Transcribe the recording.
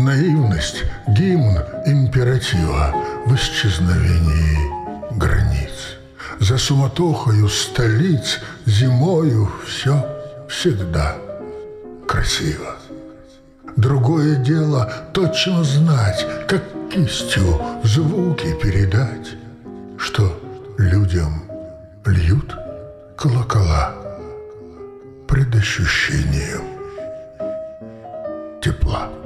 Наивность — гимн императива в исчезновении границ. За суматохою столиц зимою все всегда красиво. Другое дело точно знать, как кистью звуки передать, что людям льют колокола предощущением тепла.